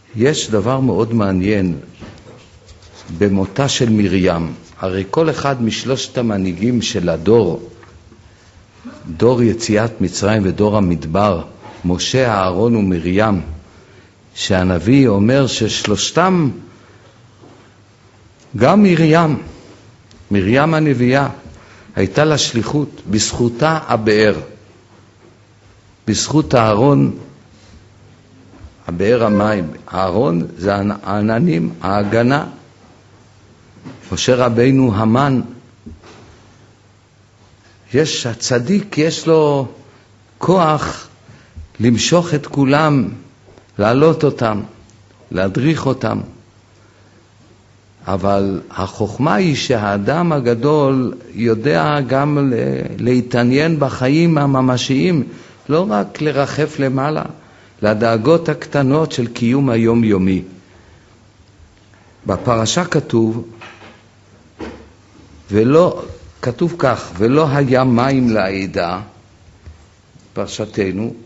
יש דבר מאוד מעניין במותה של מרים. הרי כל אחד משלושת המנהיגים של הדור, דור יציאת מצרים ודור המדבר, משה, אהרון ומרים, שהנביא אומר ששלושתם, גם מרים הנביאה, הייתה לה שליחות, בזכותה הבאר, בזכות אהרון, הבאר המים. אהרון זה העננים, ההגנה. משה רבינו המן. הצדיק יש לו כוח למשוך את כולם, להעלות אותם, להדריך אותם. אבל החוכמה היא שהאדם הגדול יודע גם להתעניין בחיים הממשיים, לא רק לרחף למעלה, לדאגות הקטנות של קיום היומיומי. בפרשה כתוב כך, ולא היה מים לעדה, פרשתנו,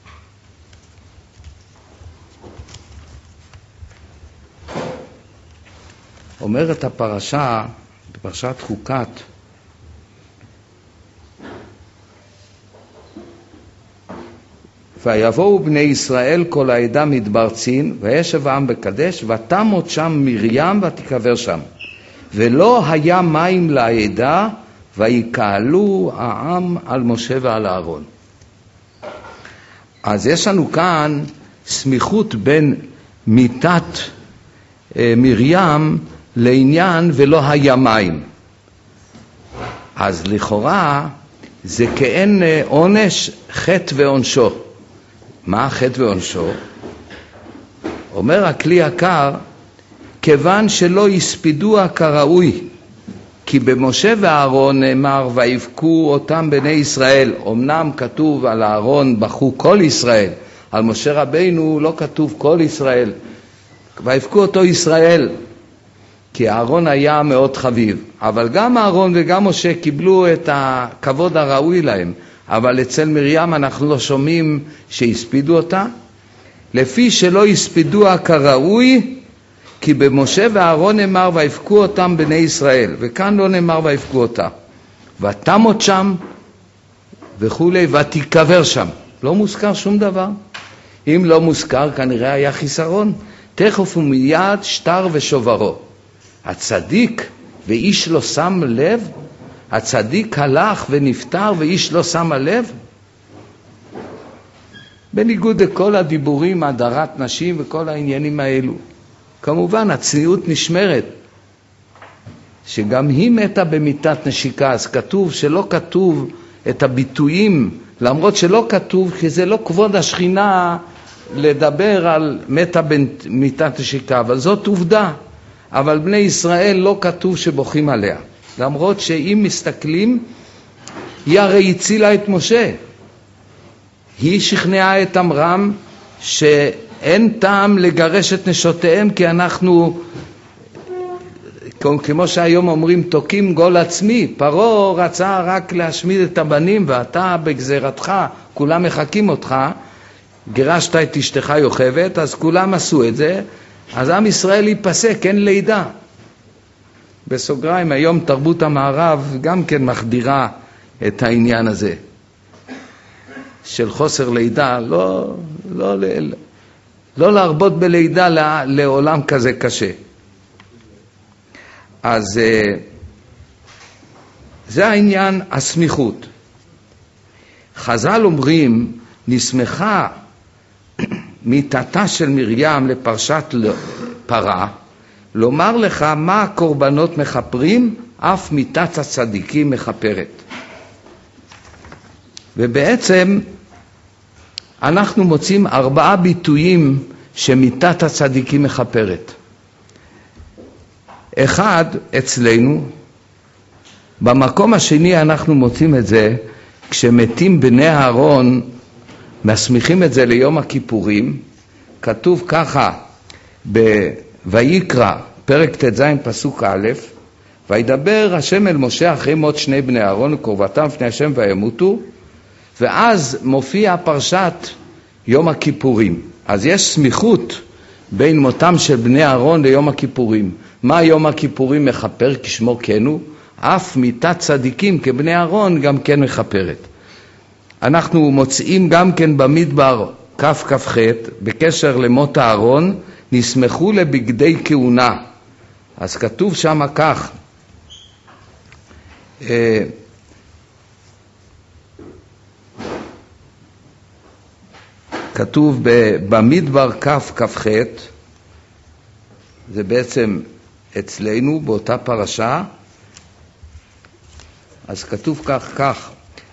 אומרת הפרשה, בפרשת חוקת, ויבואו בני ישראל כל העדה מדבר צין, וישב העם בקדש, ותמות שם מרים ותקבר שם. ולא היה מים לעדה, ויקהלו העם על משה ועל אהרון. אז יש לנו כאן סמיכות בין מיתת מרים לעניין ולא היה מים. אז לכאורה זה כאין עונש, חטא ועונשו. מה החטא ועונשו? אומר הכלי יקר, כיוון שלא הספידוה כראוי, כי במשה ואהרון נאמר ויבכו אותם בני ישראל. אמנם כתוב על אהרון בכו כל ישראל, על משה רבינו לא כתוב כל ישראל, ויבכו אותו ישראל, כי אהרון היה מאוד חביב. אבל גם אהרון וגם משה קיבלו את הכבוד הראוי להם, אבל אצל מרים אנחנו לא שומעים שהספידו אותה. לפי שלא הספידוה כראוי, כי במשה ואהרון נאמר ויבכו אותם בני ישראל, וכאן לא נאמר ויבכו אותה. ותמות שם וכולי, ותקבר שם. לא מוזכר שום דבר. אם לא מוזכר כנראה היה חיסרון. תכף ומיד שטר ושוברו. הצדיק ואיש לא שם לב? הצדיק הלך ונפטר ואיש לא שם לב? בניגוד לכל הדיבורים, הדרת נשים וכל העניינים האלו. כמובן הצניעות נשמרת, שגם היא מתה במיתת נשיקה. אז כתוב שלא כתוב את הביטויים, למרות שלא כתוב, כי זה לא כבוד השכינה לדבר על מתה במיתת נשיקה, אבל זאת עובדה. אבל בני ישראל לא כתוב שבוכים עליה, למרות שאם מסתכלים, היא הרי הצילה את משה. היא שכנעה את עמרם שאין טעם לגרש את נשותיהם, כי אנחנו, כמו שהיום אומרים, תוקים גול עצמי. פרעה רצה רק להשמיד את הבנים, ואתה בגזירתך, כולם מחכים אותך, גירשת את אשתך יוכבת, אז כולם עשו את זה, אז עם ישראל ייפסק, אין לידה. בסוגריים, היום תרבות המערב גם כן מחדירה את העניין הזה של חוסר לידה, לא להרבות בלידה לעולם כזה קשה. אז זה העניין, הסמיכות. חז"ל אומרים, נסמכה מיתתה של מרים לפרשת פרה, לומר לך מה הקורבנות מחפרים, אף מיתת הצדיקים מחפרת. ובעצם אנחנו מוצאים 4 ביטויים שמיתת הצדיקים מחפרת. אחד אצלנו, במקום השני אנחנו מוצאים את זה כשמתים בני אהרון, מסמיכים את זה ליום הכיפורים. כתוב ככה בויקרא פרק ט"ז פסוק א', וידבר השם אל משה אחרי מות שני בני אהרון וקרבתם לפני השם וימותו, ואז מופיע פרשת יום הכיפורים. אז יש סמיכות בין מותם של בני אהרון ליום הכיפורים. מה יום הכיפורים מכפר כשמו כן הוא? אף מיתת צדיקים כבני אהרון גם כן מכפרת. אנחנו מוצאים גם כן במדבר כ"ח בקשר למות אהרון, נסמכו לבגדי כהונה. אז כתוב שם כך, כתוב במדבר כ"ח, זה בעצם אצלנו באותה פרשה, אז כתוב כך,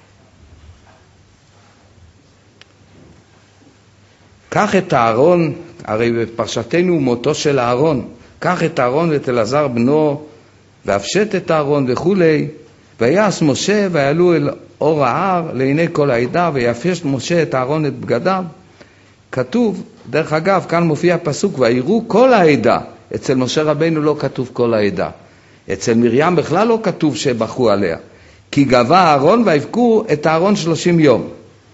קח את אהרון, הרי בפרשתנו מותו של אהרון, קח את אהרון ואת אלעזר בנו, והפשט את אהרון וכולי, ויעש משה ויעלו אל אור ההר לעיני כל העדה, ויפשט משה את אהרון את בגדיו. כתוב, דרך אגב, כאן מופיע פסוק, ויראו כל העדה. אצל משה רבינו לא כתוב כל העדה. אצל מרים בכלל לא כתוב שבחו עליה. כי גבה אהרון ויבכו את אהרון 30 יום.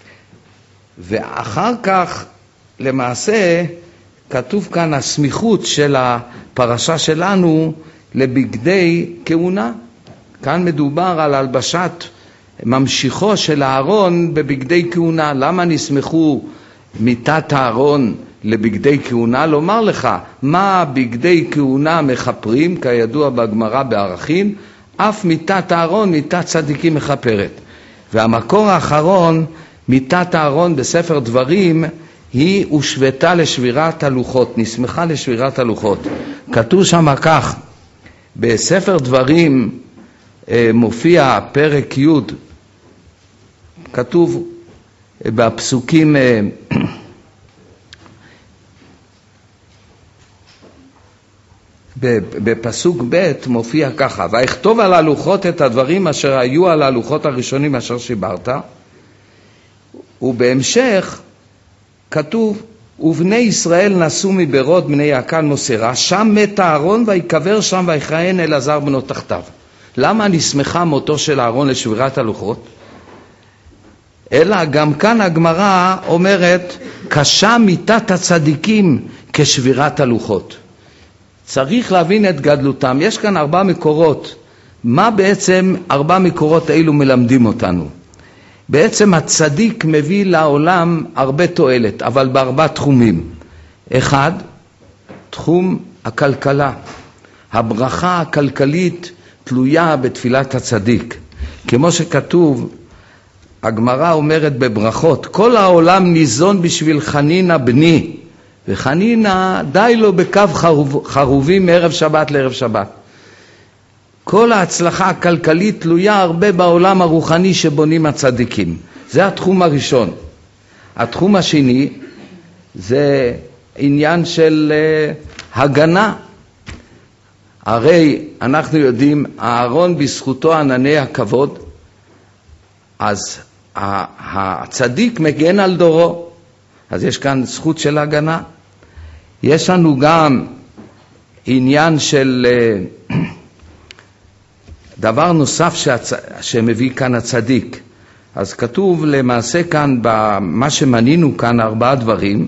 ואחר כך, למעשה, כתוב כאן הסמיכות של הפרשה שלנו לבגדי כהונה. כאן מדובר על הלבשת ממשיכו של אהרון בבגדי כהונה. למה נסמכו מיתת אהרון לבגדי כהונה? לומר לך, מה בגדי כהונה מכפרים, כידוע בגמרא בערכין, אף מיתת אהרון, מיתת צדיקים מכפרת. והמקור האחרון, מיתת אהרון בספר דברים, היא הושוותה לשבירת הלוחות, נסמכה לשבירת הלוחות. כתוב שם כך, בספר דברים מופיע פרק י', כתוב בפסוקים בפסוק ב' מופיע ככה, ויכתוב על הלוחות את הדברים אשר היו על הלוחות הראשונים אשר שיברת, ובהמשך כתוב, ובני ישראל נסו מבירות בני יעקן מוסרה, שם מת אהרון ויקבר שם ויכהן אלעזר בנו תחתיו. למה נסמכה מותו של אהרון לשבירת הלוחות? אלא גם כאן הגמרא אומרת, קשה מיתת הצדיקים כשבירת הלוחות. צריך להבין את גדלותם. יש כאן 4 מקורות. מה בעצם 4 מקורות האלו מלמדים אותנו? בעצם הצדיק מביא לעולם הרבה תועלת, אבל ב4 תחומים. 1, תחום הכלכלה. הברכה הכלכלית תלויה בתפילת הצדיק. כמו שכתוב, הגמרא אומרת בברכות, כל העולם ניזון בשביל חנינה בני, וחנינה די לו בקו חרובים מערב שבת לערב שבת. כל ההצלחה הכלכלית תלויה הרבה בעולם הרוחני שבונים הצדיקים. זה התחום הראשון. התחום השני זה עניין של הגנה. הרי אנחנו יודעים, אהרון בזכותו ענני הכבוד, אז הצדיק מגן על דורו. אז יש כאן זכות של הגנה. יש לנו גם עניין של דבר נוסף שמביא כאן הצדיק. אז כתוב למעשה כאן, במה שמנינו כאן 4 דברים,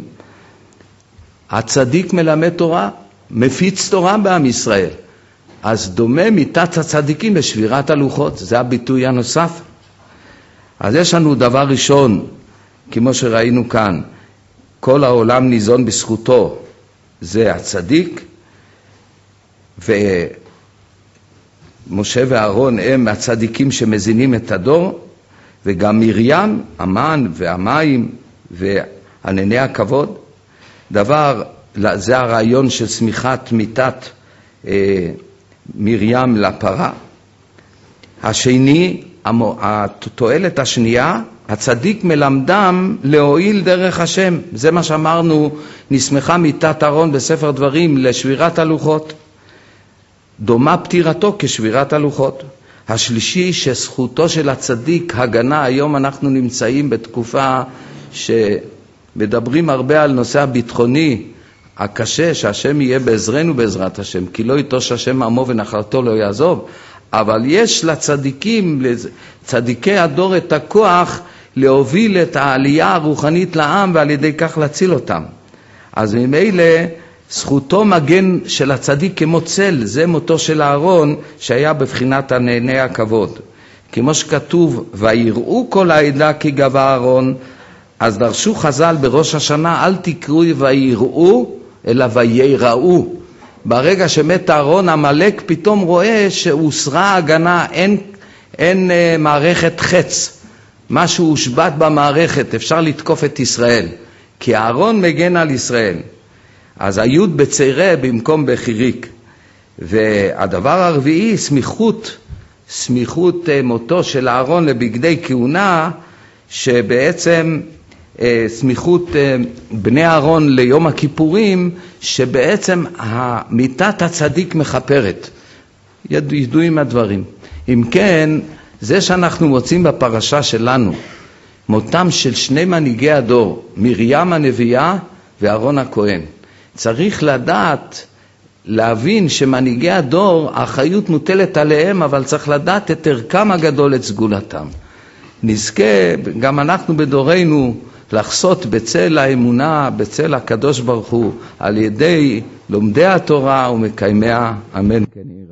הצדיק מלמד תורה, מפיץ תורה בעם ישראל. אז דומה מיתת הצדיקים בשבירת הלוחות, זה הביטוי הנוסף. אז יש לנו דבר ראשון, כמו שראינו כאן, כל העולם ניזון בזכותו, זה הצדיק, ומשה ואהרון הם הצדיקים שמזינים את הדור, וגם מרים, המן והמים וענני הכבוד. זה הרעיון של סמיכת מיתת מרים לפרה. השני, התועלת השנייה, הצדיק מלמדם להועיל דרך השם. זה מה שאמרנו, נסמכה מיתת אהרון בספר דברים לשבירת הלוחות. דומה פטירתו כשבירת הלוחות. השלישי, שזכותו של הצדיק הגנה. היום אנחנו נמצאים בתקופה שמדברים הרבה על נושא הביטחוני הקשה, שהשם יהיה בעזרנו בעזרת השם, כי לא יטוש השם עמו ונחלתו לא יעזוב. אבל יש לצדיקים, לצדיקי הדור, את הכוח להוביל את העלייה הרוחנית לעם, ועל ידי כך להציל אותם. אז ממילא זכותו מגן של הצדיק כמו צל, זה מותו של אהרון שהיה בבחינת הנהנה הכבוד. כמו שכתוב, ויראו כל העדה כי גבה אהרון, אז דרשו חז"ל בראש השנה, אל תקראו ויראו, אלא ויראו. ברגע שמת אהרון, המלאק פתאום רואה שהוסרה הגנה, אין מערכת חץ, משהו הושבת במערכת, אפשר לתקוף את ישראל, כי אהרון מגן על ישראל. אז היוד בצעירה במקום בחיריק. והדבר הרביעי, סמיכות מותו של אהרון לבגדי כהונה, שבעצם סמיכות בני אהרון ליום הכיפורים, שבעצם מיתת הצדיק מחפרת. ידועים הדברים. אם כן, זה שאנחנו מוצאים בפרשה שלנו, מותם של שני מנהיגי הדור, מרים הנביאה ואהרון הכהן. צריך לדעת, להבין שמנהיגי הדור, האחריות מוטלת עליהם, אבל צריך לדעת את ערכם הגדול, את סגולתם. נזכה, גם אנחנו בדורנו, לחסות בצל האמונה, בצל הקדוש ברוך הוא, על ידי לומדי התורה ומקיימיה. אמן.